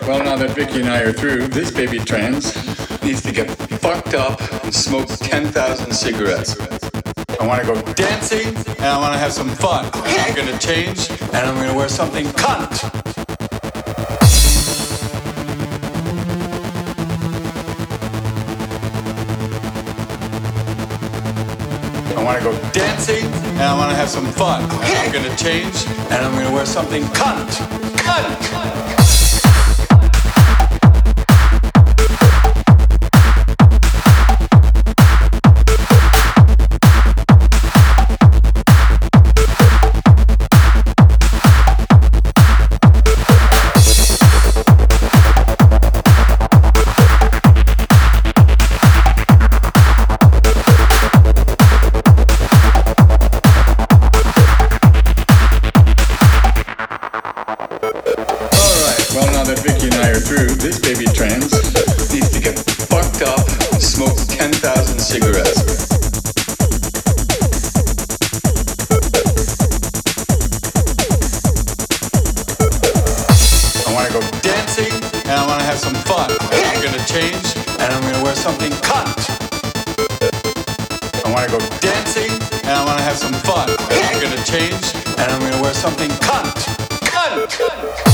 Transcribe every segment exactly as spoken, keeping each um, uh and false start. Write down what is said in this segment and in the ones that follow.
Well, now that Vicky and I are through, this baby trans needs to get fucked up and smoke ten thousand cigarettes. I want to go dancing and I want to have some fun. I'm going to change and I'm going to wear something cunt. I want to go dancing and I want to have some fun. I'm going to change and I'm going to wear something cunt. Cunt. Cunt. This baby trans needs to get fucked up and smoke ten thousand cigarettes. I want to go dancing and I want to have some fun. I'm going to change and I'm going to wear something cunt. I want to go dancing and I want to have some fun. I'm going to change and I'm going to wear something cunt. Cunt. Cunt.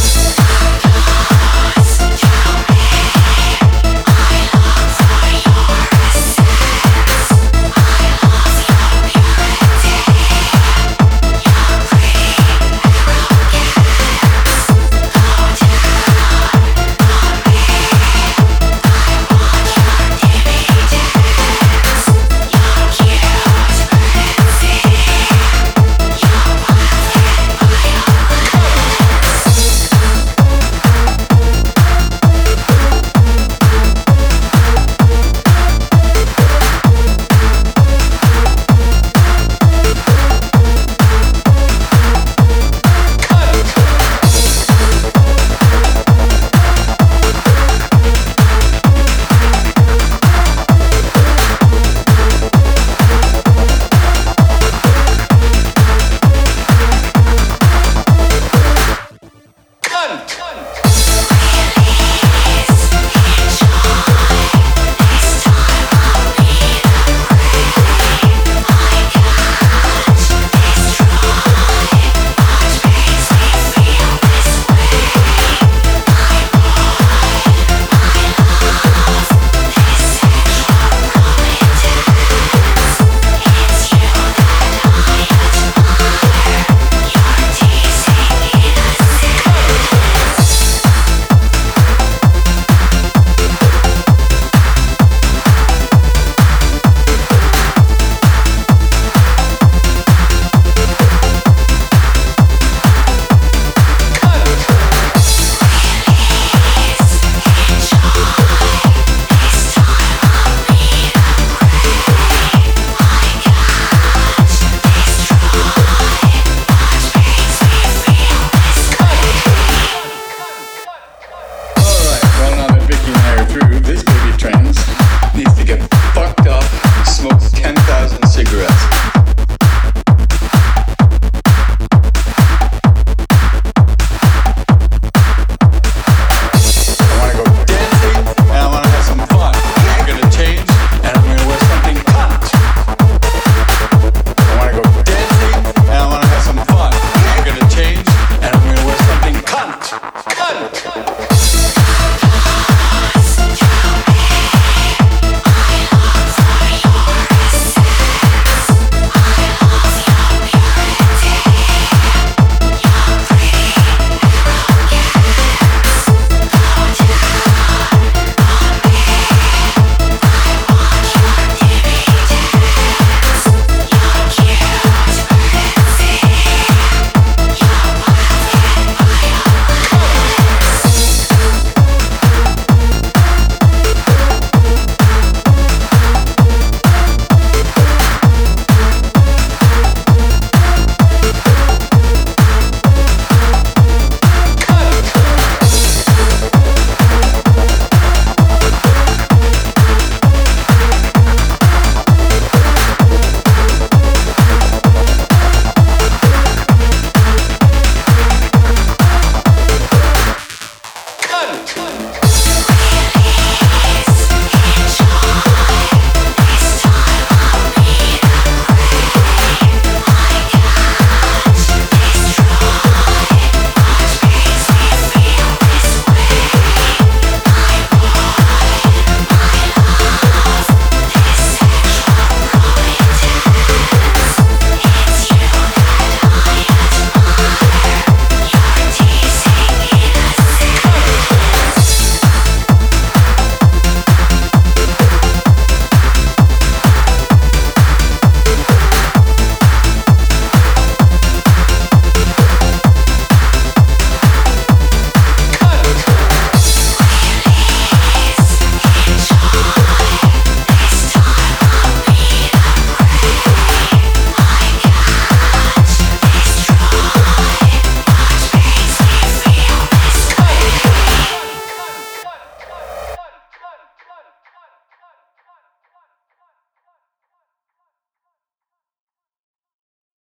Cut it!